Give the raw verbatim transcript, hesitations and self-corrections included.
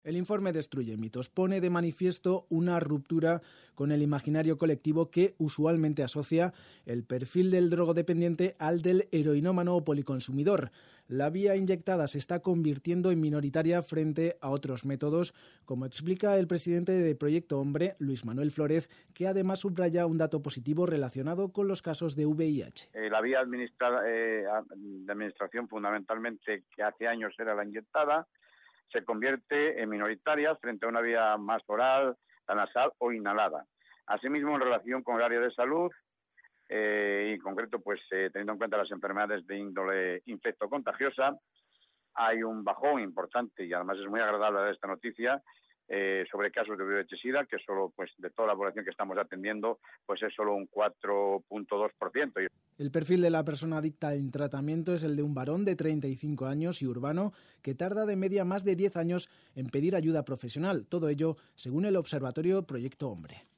El informe destruye mitos, pone de manifiesto una ruptura con el imaginario colectivo que usualmente asocia el perfil del drogodependiente al del heroinómano o policonsumidor. La vía inyectada se está convirtiendo en minoritaria frente a otros métodos, como explica el presidente de Proyecto Hombre, Luis Manuel Flórez, que además subraya un dato positivo relacionado con los casos de V I H. Eh, la vía administra- eh, de administración fundamentalmente, que hace años era la inyectada, se convierte en minoritaria frente a una vía más oral, la nasal o inhalada. Asimismo, en relación con el área de salud, eh, y en concreto, pues eh, teniendo en cuenta las enfermedades de índole infectocontagiosa, hay un bajón importante, y además es muy agradable dar esta noticia, eh, sobre casos de V I H-Sida, que solo, pues, de toda la población que estamos atendiendo, pues es solo un cuatro punto dos por ciento. El perfil de la persona adicta en tratamiento es el de un varón de treinta y cinco años y urbano que tarda de media más de diez años en pedir ayuda profesional. Todo ello según el Observatorio Proyecto Hombre.